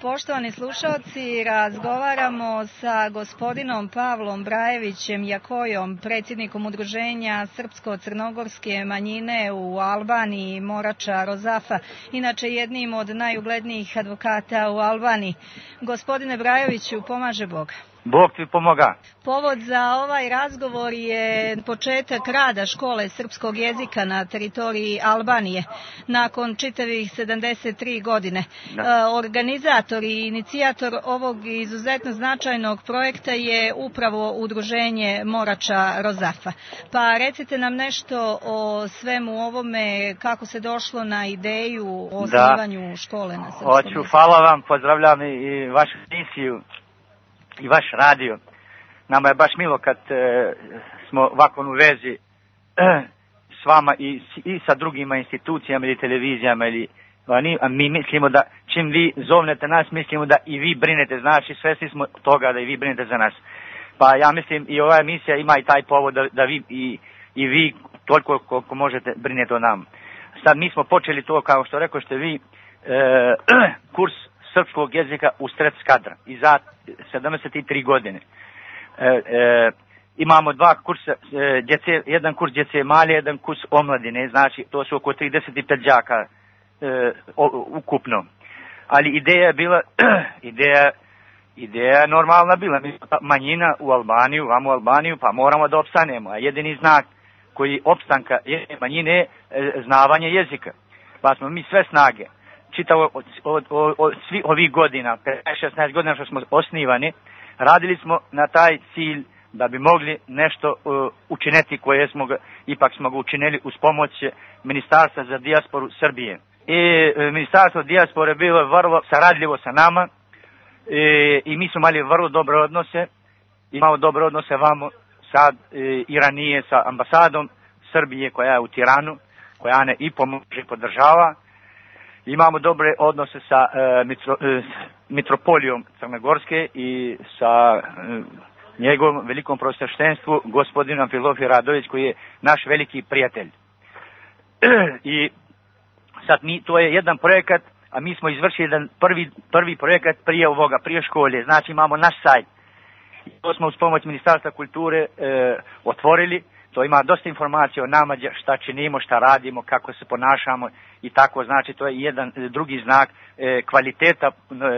Poštovani slušalci, razgovaramo sa gospodinom Pavlom Brajevićem Jakojom, predsjednikom udruženja Srpsko-crnogorske manjine u Albaniji, Morača Rozafa, inače jednim od najuglednijih advokata u Albaniji. Gospodine Brajeviću, pomaže Bog. Bog ti pomoga. Povod za ovaj razgovor je početak rada škole srpskog jezika na teritoriji Albanije nakon čitavih 73 godine. Organizator i inicijator ovog izuzetno značajnog projekta je upravo udruženje Morača Rozafa. Pa recite nam nešto o svemu ovome, kako se došlo na ideju o osnivanju škole na srpskom jeziku. Hvala vam, pozdravljam i vašu misiju i vaš radio. Nama je baš milo kad smo ovako u vezi s vama i sa drugima institucijama ili televizijama a mi mislimo da čim vi zovnete nas, mislimo da i vi brinete, znači svesni smo toga da i vi brinete za nas. Pa ja mislim i ova emisija ima i taj povod da vi i vi toliko koliko možete brinete o nam. Sad mi smo počeli to, kao što rekao ste vi, kurs srpskog jezika u Sred Skadra i za 73 godine. Imamo dva kursa djece, jedan kurs djece male, jedan kurs omladine, znači to su oko 35 đaka ukupno. Ali ideja je bila, ideja je normalna bila, mi smo manjina u Albaniju, vamo u Albaniju, pa moramo da opstanemo, a jedini znak koji opstanka jedne manjine je znavanje jezika. Pa smo mi sve snage čitavo od svih ovih godina, 16 godina što smo osnivani, radili smo na taj cilj da bi mogli nešto učiniti koje ipak smo ga učinili uz pomoć Ministarstva za dijasporu Srbije. I Ministarstvo dijaspore bilo vrlo saradljivo sa nama i mi smo imali vrlo dobre odnose, imamo dobre odnose vamo sad i ranije sa ambasadom Srbije koja je u Tiranu, koja ne i pomože i podržava. Imamo dobre odnose sa mitropolijom Crnogorske i sa njegovom velikom prosveštenstvu gospodinom Amfilohije Radović, koji je naš veliki prijatelj. I sad to je jedan projekat, a mi smo izvršili jedan prvi projekat prije škole, znači imamo naš sajt. To smo uz pomoć Ministarstva kulture otvorili. To ima dosta informacija o nama, šta činimo, šta radimo, kako se ponašamo i tako, znači to je jedan drugi znak kvaliteta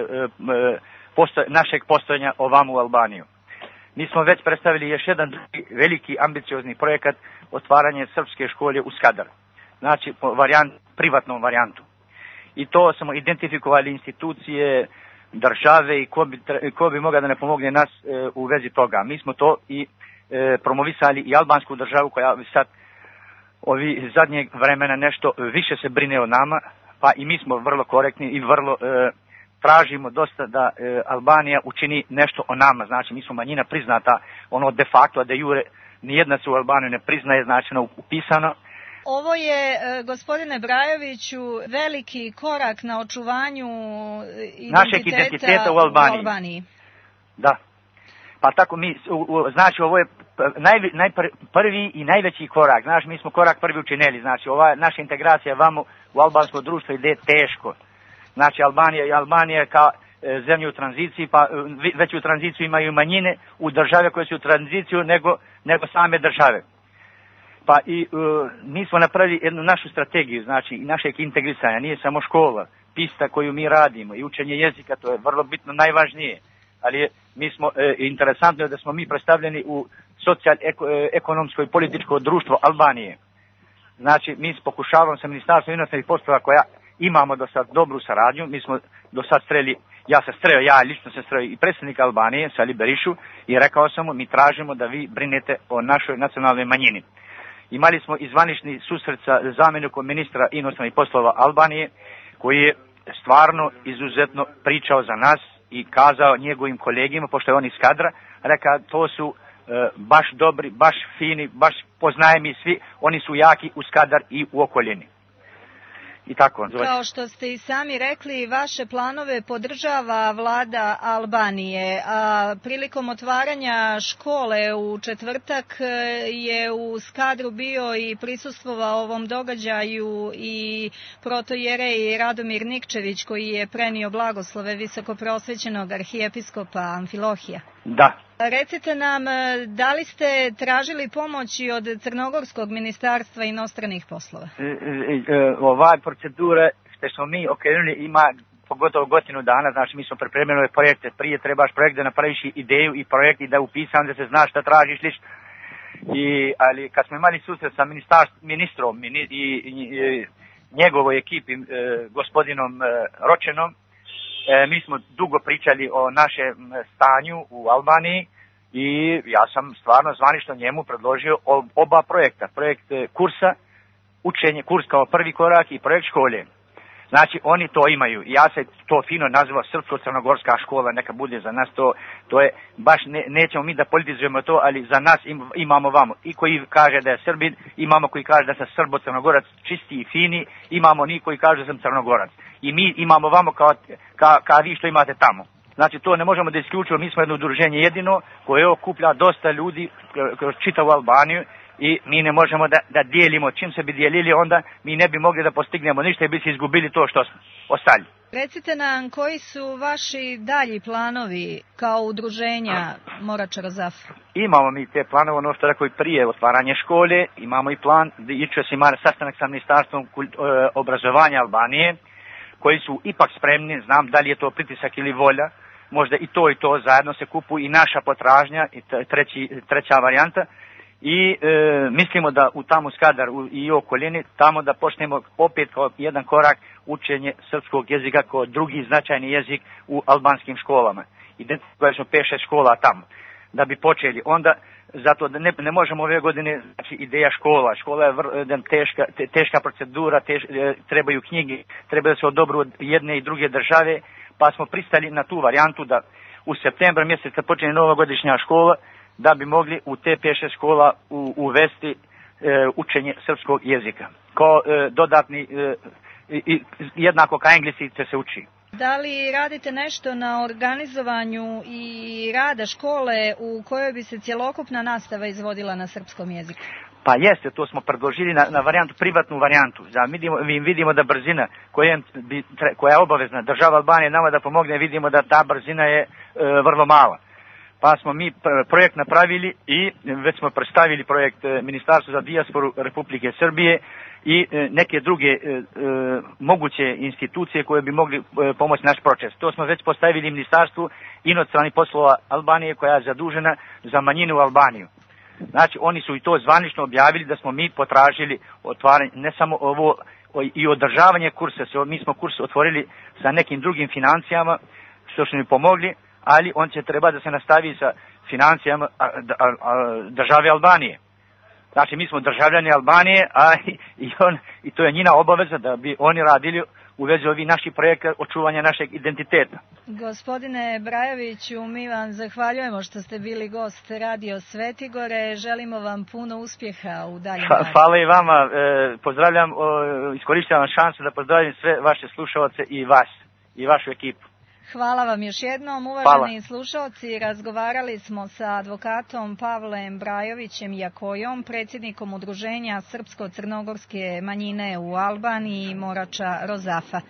našeg postojanja ovamo u Albaniju. Mi smo već predstavili još jedan drugi veliki ambiciozni projekat otvaranje srpske škole u Skadar, znači privatnom varijantu. I to smo identifikovali institucije, države i ko bi mogao da ne pomogne nas u vezi toga. Mi smo to i promovisali i albansku državu koja sad ovi zadnjeg vremena nešto više se brine o nama, pa i mi smo vrlo korektni i vrlo tražimo dosta da Albanija učini nešto o nama, znači mi smo manjina priznata, ono de facto, a de jure nijedna se u Albaniju ne priznaje, znači ono upisano. Ovo je, gospodine Brajeviću, veliki korak na očuvanju našeg identiteta u Albaniji. Da. Pa tako znači ovo je prvi i najveći korak, znači mi smo korak prvi učinili, znači ova naša integracija vamo u albansko društvo ide teško. Znači Albanija kao zemlja u tranziciji, pa već u tranziciju imaju manjine u države koje su u tranziciju nego same države. Pa i mi smo napravili jednu našu strategiju, znači i našeg integrisanja, nije samo škola, pista koju mi radimo i učenje jezika, to je vrlo bitno, najvažnije. Ali mi smo, interesantno je da smo mi predstavljeni u socijalno-ekonomsko i političko društvo Albanije. Znači, mi pokušavamo sa Ministarstvom inostranih poslova koja imamo do sad dobru saradnju, mi smo do sad ja lično sam strelio i predsjednika Albanije, Sali Berišu, i rekao sam mu, mi tražimo da vi brinete o našoj nacionalnoj manjini. Imali smo i zvanični susret sa zamjenikom ministra inostranih poslova Albanije, koji je stvarno izuzetno pričao za nas i kazao njegovim kolegima, pošto je on iz Skadra, rekao to su baš dobri, baš fini, baš poznajemi svi, oni su jaki u Skadar i u okolini. i tako. Kao što ste i sami rekli, vaše planove podržava vlada Albanije, a prilikom otvaranja škole u četvrtak je u Skadru bio i prisustvovao ovom događaju i protojerej Radomir Nikčević, koji je prenio blagoslove visokoprosvećenog arhijepiskopa Amfilohija. Da. Recite nam, da li ste tražili pomoći od Crnogorskog ministarstva inostranih poslova? Ova procedura što smo mi okrenuli ima pogotovo godinu dana, znači mi smo pripremili ove projekte. Prije trebaš projekt da napraviš ideju i projekt i da upisam da se zna šta tražiš liš. Ali kad smo imali susret sa ministrom i njegovoj ekipi, gospodinom Ročenom, mi smo dugo pričali o našem stanju u Albaniji i ja sam stvarno zvanično njemu predložio oba projekta. Projekt kursa, učenje, kurs kao prvi korak i projekt škole. Znači oni to imaju. Ja se to fino naziva Srpsko-crnogorska škola, neka bude za nas to je baš, nećemo mi da politizujemo to, ali za nas imamo vamo. I koji kaže da je Srbin, imamo koji kaže da sam Srbo-crnogorac čisti i fini, imamo ni koji kaže da sam Crnogorac. I mi imamo vamo kao vi što imate tamo. Znači to ne možemo da isključimo, mi smo jedno udruženje jedino koje okuplja dosta ljudi kroz čitavu Albaniju. I mi ne možemo da dijelimo. Čim se bi dijelili, onda mi ne bi mogli da postignemo ništa i bi se izgubili to što smo ostali. Recite nam, koji su vaši dalji planovi kao udruženja Morača Rozafa? Imamo mi te planove, ono što rekao i prije, otvaranje škole. Imamo i plan da iće se ima sastanak sa Ministarstvom obrazovanja Albanije, koji su ipak spremni, znam da li je to pritisak ili volja, možda i to zajedno se kupu i naša potražnja i treća varijanta. I mislimo da u tamo Skadar i okolini tamo da počnemo opet kao jedan korak učenje srpskog jezika kao drugi značajni jezik u albanskim školama. Identifikujemo smo 5-6 škola tamo da bi počeli. Onda zato da ne možemo ove godine, znači ideja škola je teška procedura, trebaju knjige, trebaju se odobru od jedne i druge države, pa smo pristali na tu varijantu da u septembru mjeseca počne novogodišnja škola, da bi mogli u te 5-6 škola uvesti učenje srpskog jezika. Kao dodatni, jednako kao englesi se uči. Da li radite nešto na organizovanju i rada škole u kojoj bi se cjelokupna nastava izvodila na srpskom jeziku? Pa jeste, to smo predložili na varijantu, privatnu varijantu. Vidimo da brzina koja je obavezna, država Albanije nama da pomogne, vidimo da ta brzina je vrlo mala. Pa smo mi projekt napravili i već smo predstavili projekt Ministarstvu za dijasporu Republike Srbije i neke druge moguće institucije koje bi mogli pomoći naš proces. To smo već postavili Ministarstvu inostranih poslova Albanije koja je zadužena za manjine u Albaniju. Znači oni su i to zvanično objavili da smo mi potražili otvaranje, ne samo ovo i održavanje kursa, mi smo kurs otvorili sa nekim drugim financijama što su mi pomogli, ali on će treba da se nastavi sa financijama države Albanije. Znači mi smo državljani Albanije, i to je njina obaveza da bi oni radili u vezi ovih naših projekata očuvanja našeg identiteta. Gospodine Brajoviću, mi vam zahvaljujemo što ste bili gost Radio Svetigore. Želimo vam puno uspjeha u daljem radu. Hvala i vama. Pozdravljam, iskorištavam šansu da pozdravim sve vaše slušalce i vas i vašu ekipu. Hvala vam još jednom, uvaženi slušalci. Razgovarali smo sa advokatom Pavlem Brajovićem Jakojom, predsjednikom udruženja Srpsko-crnogorske manjine u Albaniji Morača Rozafa.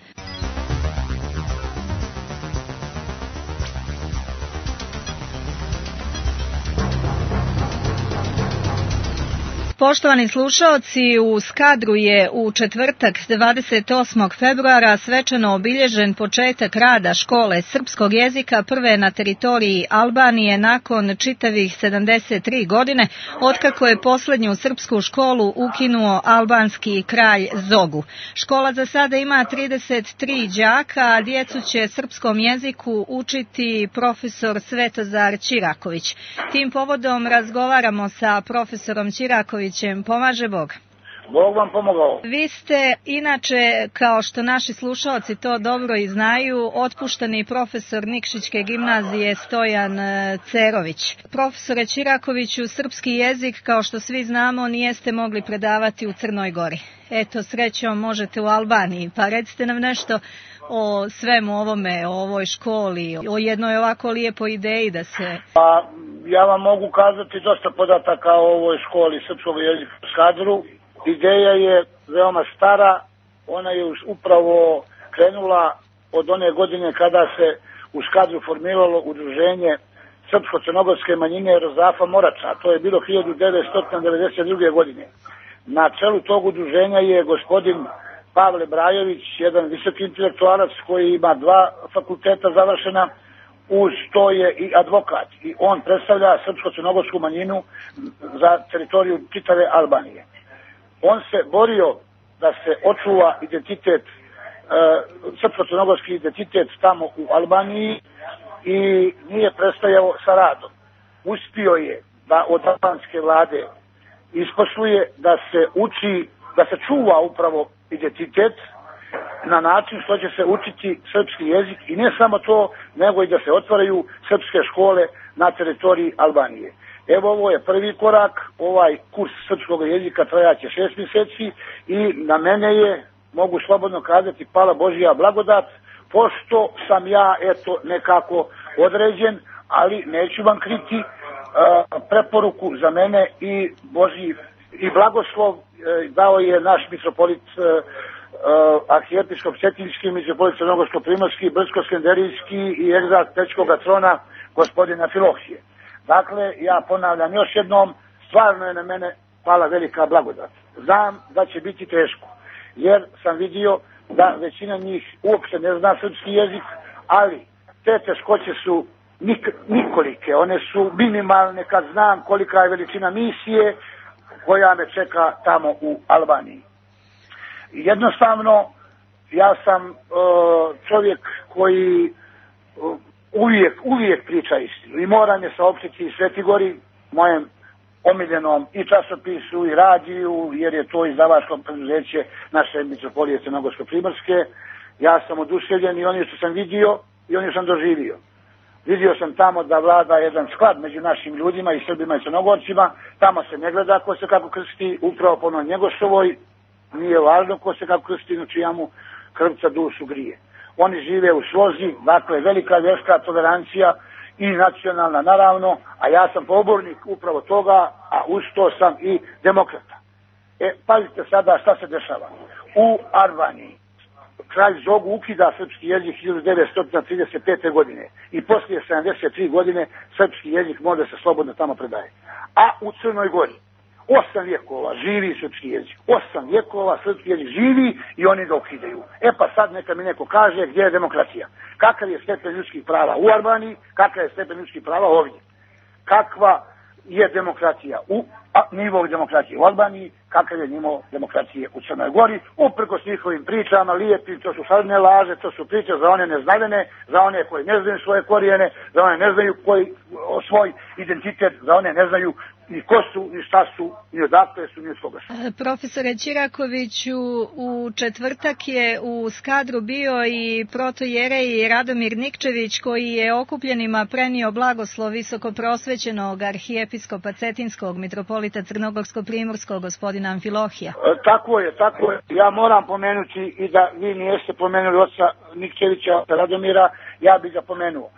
Poštovani slušaoci, u Skadru je u četvrtak 28. februara svečano obilježen početak rada škole srpskog jezika prve na teritoriji Albanije nakon čitavih 73 godine, otkako je posljednju srpsku školu ukinuo albanski kralj Zogu. Škola za sada ima 33 đaka, a djecu će srpskom jeziku učiti profesor Svetozar Ćiraković. Tim povodom razgovaramo sa profesorom Ćirakovićem. Pomaže Bog. Bog vam pomogao. Vi ste inače, kao što naši slušalci to dobro i znaju, otpušteni profesor Nikšićke gimnazije Stojan Cerović. Profesore Čirakoviću, srpski jezik, kao što svi znamo, nijeste mogli predavati u Crnoj Gori. Eto, srećom možete u Albaniji, pa recite nam nešto o svemu ovome, o ovoj školi, o jednoj ovako lijepoj ideji da se... Pa, ja vam mogu kazati dosta podataka o ovoj školi srpskog jezika u Skadru. Ideja je veoma stara, ona je upravo krenula od one godine kada se u Skadru formiralo udruženje srpsko-crnogorske manjine Rozafa Morača, to je bilo 1992. godine. Na čelu tog udruženja je gospodin Pavle Brajović, jedan visoki intelektualac koji ima 2 fakulteta završena, uz to je i advokat i on predstavlja srpsko-crnogorsku manjinu za teritoriju čitave Albanije. On se borio da se očuva identitet, srpsko-crnogorski identitet tamo u Albaniji i nije prestajao sa radom. Uspio je da od albanske vlade isposluje da se uči, da se čuva upravo identitet na način što će se učiti srpski jezik i ne samo to, nego i da se otvaraju srpske škole na teritoriji Albanije. Evo, ovo je prvi korak, ovaj kurs srpskog jezika trajaće 6 mjeseci i na mene je, mogu slobodno kazati, pala Božja blagodat, pošto sam ja, eto, nekako određen, ali neću vam kriti preporuku za mene i Božji i blagoslov dao je naš mitropolit arhijepiskop Cetinjski, mitropolit Crnogorsko-primorski, Brdsko-skenderijski i egzarh Pećkoga trona gospodina Filohije. Dakle, ja ponavljam još jednom, stvarno je na mene pala velika blagodat. Znam da će biti teško, jer sam vidio da većina njih uopšte ne zna srpski jezik, ali te teškoće su nikolike, one su minimalne kad znam kolika je veličina misije koja me čeka tamo u Albaniji. Jednostavno, ja sam čovjek koji uvijek priča istinu i moram je saopštiti i Svetigori, mojem omiljenom i časopisu i radiju, jer je to izdavačko preduzeće naše mitropolije Crnogorsko-primorske. Ja sam oduševljen i ono što sam vidio i ono što sam doživio. Vidio sam tamo da vlada jedan sklad među našim ljudima i Srbima i Crnogorcima. Tamo se ne gleda ko se kako krsti, upravo po onoj Njegošovoj. Nije važno ko se kako krsti, no čija mu krvca dušu grije. Oni žive u slozi, dakle velika vjerska tolerancija i nacionalna naravno, a ja sam pobornik upravo toga, a uz to sam i demokrata. Pazite sada šta se dešava. U Albaniji kralj Zogu ukida srpski jezik 1935. godine i poslije 73 godine srpski jezik može se slobodno tamo predaje. A u Crnoj Gori 8 vjekova živi srpski jezik. 8 vjekova srpski jezik živi i oni ga ukidaju. Pa sad neka mi neko kaže gdje je demokracija. Kakav je stepen ljudskih prava u Albaniji, kakav je stepen ljudskih prava ovdje. Kakva je demokracija nivo demokracije u Albaniji, kakav je nivo demokracije u Crnoj Gori, uprkos njihovim pričama, lijepi, to su sadne laže, to su priče za one neznavene, za one koji ne znaju svoje korijene, za one ne znaju svoj identitet, za one ne znaju ni ko su, ni šta su, ni odakle su, ni od koga su. Profesore Čirakoviću, u četvrtak je u Skadru bio i protojerej Radomir Nikčević, koji je okupljenima prenio blagoslov visokoprosvećenog arhijepiskopa Cetinskog mitropolita Crnogorsko-primorskog gospodina Amfilohija. Tako je. Ja moram pomenuti i da vi nijeste pomenuli oca Nikčevića Radomira, ja bih ga pomenuo.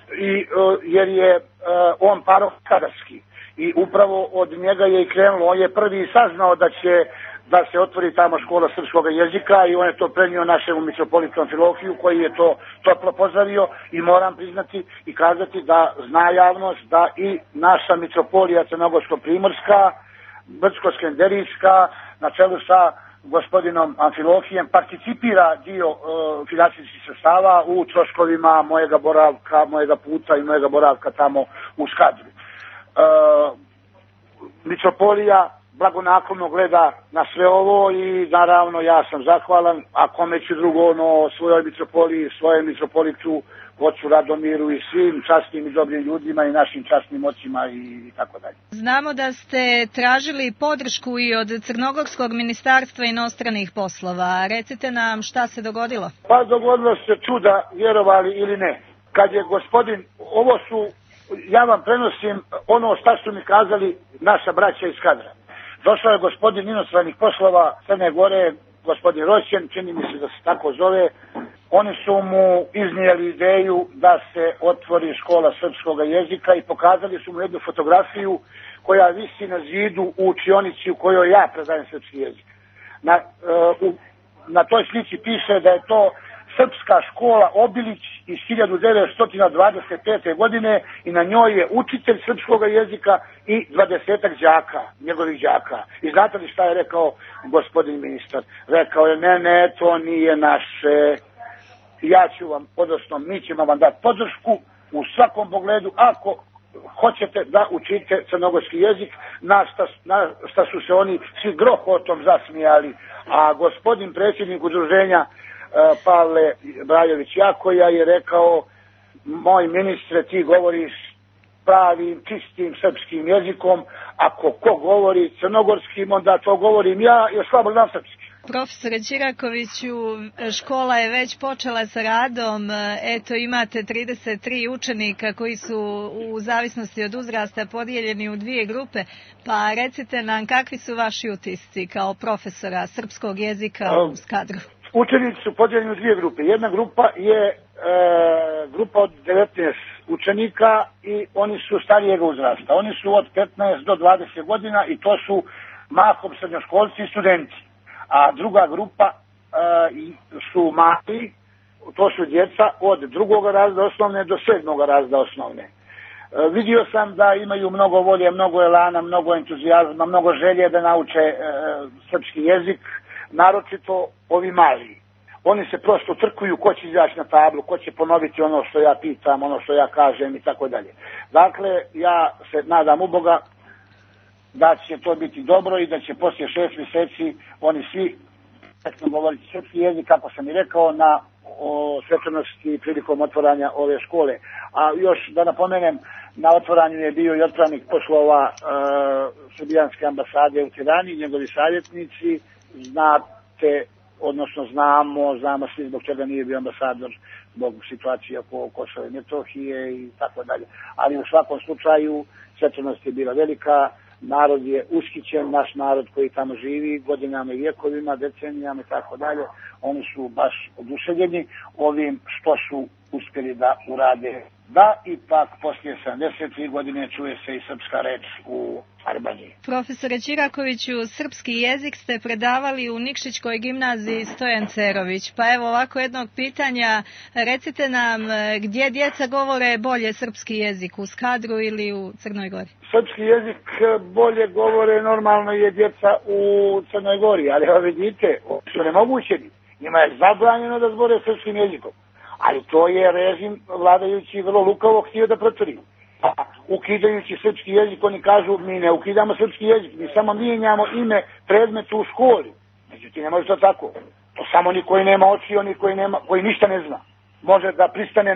Jer je on paroh skadarski. I upravo od njega je i krenulo. On je prvi saznao da se otvori tamo škola srpskog jezika i on je to prenio našemu mitropolitu Amfilohiju koji je to toplo pozdravio i moram priznati i kazati da zna javnost da i naša mitropolija Crnogorsko-primorska, Brdsko-skenderijska na čelu sa gospodinom Amfilohijem participira dio financijskih sredstava u troškovima mojega boravka, mojega puta i mojega boravka tamo u Skadru. Mitropolija blagonaklono gleda na sve ovo i naravno ja sam zahvalan, a kome ću drugo svojoj mitropoliji, svojem mitropolitu, ocu Radomiru i svim časnim i dobrim ljudima i našim časnim ocima i tako dalje. Znamo da ste tražili podršku i od Crnogorskog ministarstva inostranih poslova. Recite nam šta se dogodilo? Pa dogodilo se čuda, vjerovali ili ne. Kad je gospodin, ja vam prenosim ono šta su mi kazali naša braća iz kadra. Došao je gospodin inostranih poslova Crne Gore, gospodin Roćen, čini mi se da se tako zove. Oni su mu iznijeli ideju da se otvori škola srpskog jezika i pokazali su mu jednu fotografiju koja visi na zidu u učionici u kojoj ja predajem srpski jezik. Na toj slici piše da je to Srpska škola Obilić iz 1925. godine i na njoj je učitelj srpskog jezika i 20-ak đaka, njegovih đaka. I znate li šta je rekao gospodin ministar? Rekao je, ne, to nije naše. Ja ću vam, odnosno mi ćemo vam dati podršku u svakom pogledu ako hoćete da učite crnogorski jezik, na šta su se oni svi grohotom zasmijali. A gospodin predsjednik udruženja Pavle Brajović-Jakoja je rekao, moj ministre, ti govoriš pravim, čistim srpskim jezikom, ako ko govori crnogorskim, onda to govorim ja, još slabo znam srpski. Profesore Đirakoviću, škola je već počela sa radom, eto imate 33 učenika koji su u zavisnosti od uzrasta podijeljeni u dvije grupe, pa recite nam kakvi su vaši utisci kao profesora srpskog jezika u Skadru? Učenici su podijeljeni u dvije grupe. Jedna grupa je grupa od 19 učenika i oni su starijeg uzrasta. Oni su od 15 do 20 godina i to su mahom srednjoškolci i studenti. A druga grupa su mali, to su djeca od drugog razreda osnovne do 7. razreda osnovne. Vidio sam da imaju mnogo volje, mnogo elana, mnogo entuzijazma, mnogo želje da nauče srpski jezik, naročito ovi mali. Oni se prosto trkuju ko će izaći na tablu, ko će ponoviti ono što ja pitam, ono što ja kažem i tako dalje. Dakle, ja se nadam u Boga da će to biti dobro i da će poslije 6 mjeseci oni svi govoriti srpski jezik, kako sam i rekao, na svečanosti prilikom otvaranja ove škole. A još da napomenem, na otvaranju je bio i otpravnik poslova Srbijanske ambasade u Tirani, njegovi savjetnici. Znate, odnosno znamo svi zbog čega nije bio ambasador, zbog situacije oko Kosova i Metohije i tako dalje. Ali u svakom slučaju svečanost je bila velika, narod je ushićen, naš narod koji tamo živi godinama i vjekovima, decenijama i tako dalje. Oni su baš oduševljeni ovim što su uspjeli da urade. Da, ipak poslije 73 godine čuje se i srpska reč u Albaniji. Profesore Đirakoviću, srpski jezik ste predavali u Nikšićkoj gimnaziji Stojan Cerović. Pa evo ovako jednog pitanja, recite nam gdje djeca govore bolje srpski jezik, u Skadru ili u Crnoj Gori? Srpski jezik bolje govore normalno je djeca u Crnoj Gori, ali evo vidite, su nemogućeni. Njima je zabranjeno da zbore srpskim jezikom. Ali to je režim vladajući vrlo lukavo htio da protvori. Ukidajući srpski jezik, oni kažu mi ne ukidamo srpski jezik, mi samo mijenjamo ime predmetu u školi. Međutim, ne može to tako. To samo oni koji nema oči, oni koji ništa ne zna. Može da pristane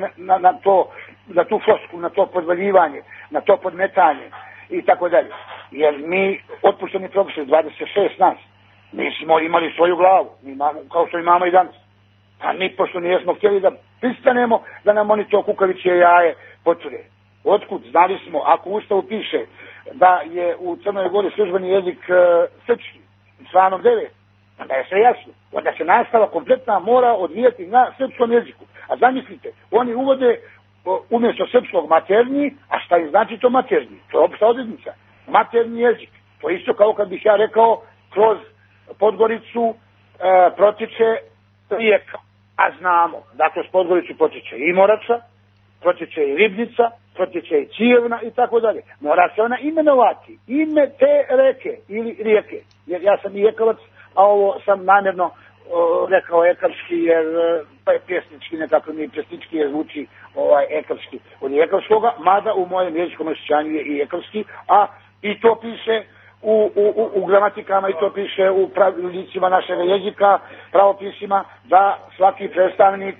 na tu flosku, na to podvaljivanje, na to podmetanje i tako dalje. Jer mi, otpušteni profesor, 26 nas, mi smo imali svoju glavu, kao što imamo i danas. A mi, pošto nijesmo htjeli da pristanemo, da nam oni to kukaviće jaje potvrde. Otkud? Znali smo, ako u Ustavu piše da je u Crnoj Gori službeni jezik srpski, članom 9, onda je sve jasno. Onda se nastava kompletna mora odvijati na srpskom jeziku. A zamislite, oni uvode umjesto srpskog maternji, a šta im znači to maternji? To je opšta odrednica. Maternji jezik. To je isto kao kad bih ja rekao, kroz Podgoricu protiče rijeka. A znamo da kroz Podgoricu protiče i Morača, protiče i Ribnica, protiče i Cijevna i tako dalje. Mora se ona imenovati. Ime te reke ili rijeke. Jer ja sam i ekavac, a ovo sam namjerno rekao ekavski, jer to je pjesnički, nekako mi pjesnički je zvuči ekavski od ekavskoga, mada u mojem jezičkom osjećanju je i ekavski, a i to piše u gramatikama i to piše u pravilnicima našeg jezika, pravopisima, da svaki predstavnik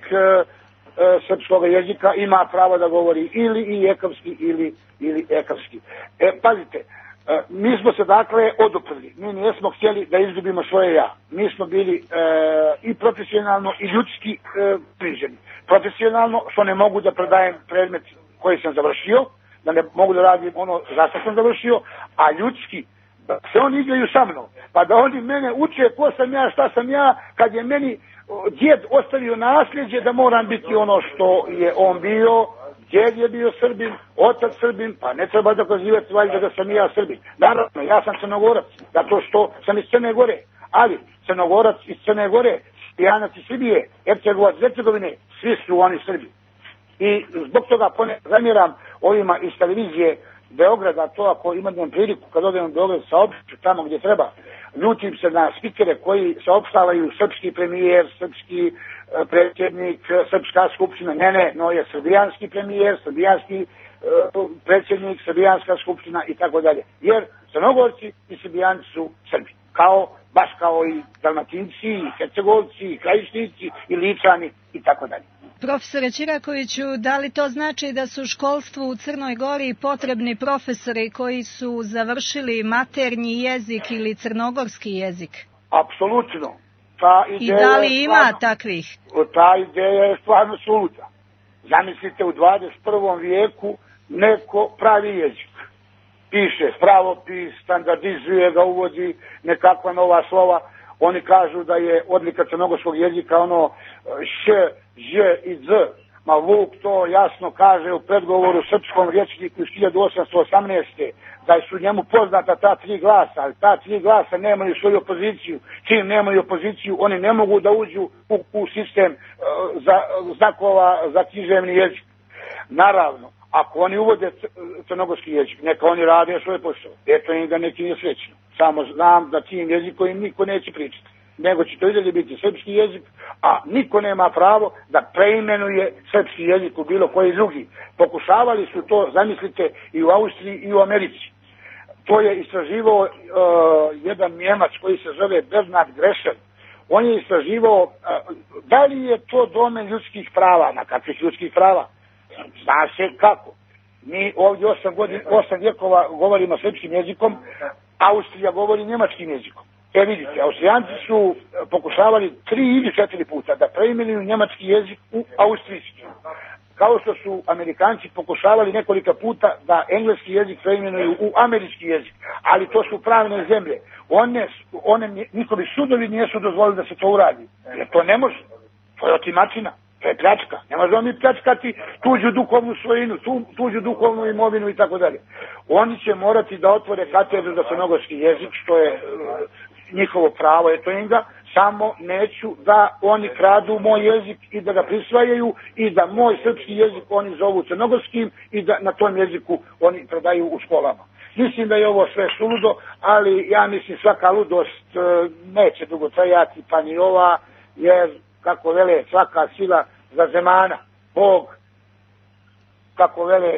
srpskog jezika ima pravo da govori ili i ekavski ili ekavski. Pazite, mi smo se dakle oduprli, mi nismo htjeli da izgubimo svoje ja. Mi smo bili i profesionalno i ljudski priženi. Profesionalno, što ne mogu da predajem predmet koji sam završio, da ne mogu da radim ono zašto sam završio, a ljudski, da se oni igraju sa mnom, pa da oni mene uče ko sam ja, šta sam ja, kad je meni djed ostavio nasljeđe da moram biti ono što je on bio. Djed je bio Srbin, otac Srbin, pa ne treba dokazivati valjda da sam i ja Srbin. Naravno, ja sam Crnogorac, zato što sam iz Crne Gore, ali Crnogorac iz Crne Gore, Srbijanac iz Srbije, Hercegovac iz Hercegovine, svi su oni Srbi. I zbog toga zamjeram ovima iz televizije Beograda, to ako imam priliku kad odem u Beograd saopšću tamo gdje treba, ljutim se na spikere koji saopštavaju srpski premijer, srpski predsjednik, srpska skupština, no je srbijanski premijer, srbijanski predsjednik, srbijanska skupština i tako dalje. Jer Crnogorci i Srbijanci su Srbi, baš kao i Dalmatinci, i Hercegovci, i Krajišnici, i Ličani i tako dalje. Profesore Čirakoviću, da li to znači da su školstvu u Crnoj Gori potrebni profesori koji su završili maternji jezik ili crnogorski jezik? Apsolutno. I da li ima takvih? Ta ideja je stvarno suluda. Zamislite, u 21. vijeku neko pravi jezik. Piše pravopis, standardizuje ga, uvodi nekakva nova slova. Oni kažu da je odlika crnogorskog jezika ono š, ž i z. Ma Vuk to jasno kaže u predgovoru srpskom rječniku iz 1818. da su njemu poznata ta tri glasa, ali ta tri glasa nemaju svoju opoziciju. Čim nemaju opoziciju, oni ne mogu da uđu u sistem znakova za književni jezik. Naravno, ako oni uvode crnogorski jezik, neka oni rade svoj posao. Eto im ga neki nije srećno. Samo znam da tim jezikom im niko neće pričati. Nego će to i dalje biti srpski jezik, a niko nema pravo da preimenuje srpski jezik u bilo koji drugi. Pokušavali su to, zamislite, i u Austriji i u Americi. To je istraživao jedan Njemac koji se zove Bernard Grešel. On je istraživao da li je to domen ljudskih prava, na kakvih ljudskih prava. Zna se kako. Mi ovdje 8 vjekova govorimo srpskim jezikom, Austrija govori njemačkim jezikom. Vidite, Austrijanci su pokušavali 3 ili 4 puta da preimenuju njemački jezik u austrijski. Kao što su Amerikanci pokušavali nekoliko puta da engleski jezik preimenuju u američki jezik. Ali to su pravne zemlje. Njihovi sudovi nisu dozvolili da se to uradi. Jer to ne može. To je otimačina. To je pljačka. Ne možemo mi pljačkati tuđu duhovnu svojinu, tuđu duhovnu imovinu i tako dalje. Oni će morati da otvore katedru za crnogorski jezik, što je njihovo pravo, eto im ga, samo neću da oni kradu moj jezik i da ga prisvajaju i da moj srpski jezik oni zovu crnogorskim i da na tom jeziku oni predaju u školama. Mislim da je ovo sve suludo, ali ja mislim svaka ludost neće dugo trajati, pa ni ova, jer kako vele svaka sila za zemana, Bog, kako vele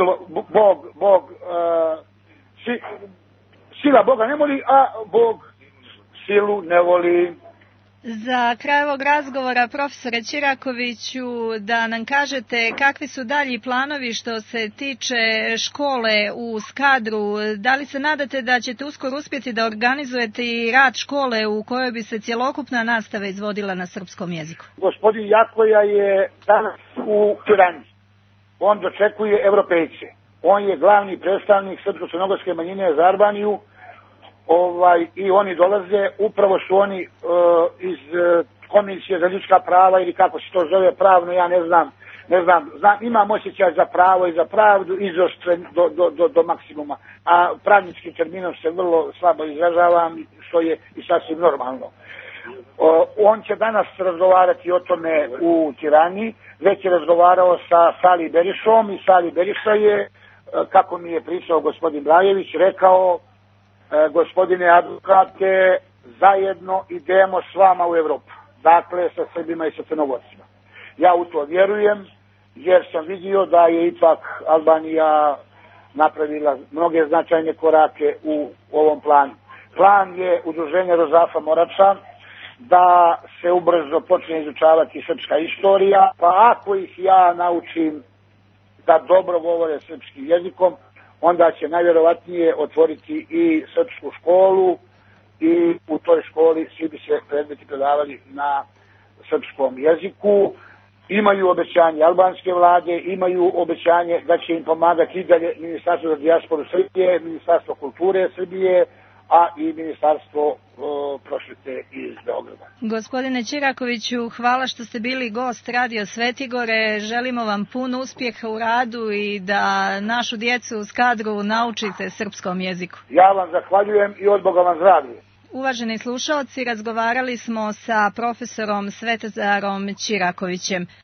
sila Boga ne voli, a Bog silu ne voli. Za kraj ovog razgovora, profesore Čirakoviću, da nam kažete kakvi su dalji planovi što se tiče škole u Skadru. Da li se nadate da ćete uskoro uspjeti da organizujete i rad škole u kojoj bi se cjelokupna nastava izvodila na srpskom jeziku? Gospodin Jakoja je danas u Tirani. On dočekuje Evropejce. On je glavni predstavnik srpsko-crnogorske manjine za Albaniju. I oni dolaze, upravo su oni iz Komisije za ljudska prava ili kako se to zove pravno, ja ne znam, imam osjećaj za pravo i za pravdu izoštren do maksimuma, a pravničkim terminom se vrlo slabo izražavam, što je i sasvim normalno. On će danas razgovarati o tome u Tirani, već je razgovarao sa Sali Berišom i Sali Beriša je, kako mi je pričao gospodin Blajević, rekao: gospodine advokate, zajedno idemo s vama u Evropu. Dakle, sa Srbima i sa Crnogorcima. Ja u to vjerujem, jer sam vidio da je ipak Albanija napravila mnoge značajne korake u ovom planu. Plan je udruženja Rozafa Morača da se ubrzo počne izučavati srpska istorija, pa ako ih ja naučim da dobro govore srpskim jezikom, onda će najvjerovatnije otvoriti i srpsku školu i u toj školi svi bi se predmeti predavali na srpskom jeziku. Imaju obećanje albanske vlade, imaju obećanje da će im pomagati i dalje Ministarstvo za dijasporu Srbije, Ministarstvo kulture Srbije, a i Ministarstvo prosvete iz Beograda. Gospodine Čirakoviću, hvala što ste bili gost Radio Svetigore. Želimo vam pun uspjeh u radu i da našu djecu u Skadru naučite srpskom jeziku. Ja vam zahvaljujem i od Boga vam zdravlje. Uvaženi slušaoci, razgovarali smo sa profesorom Svetazarom Čirakovićem.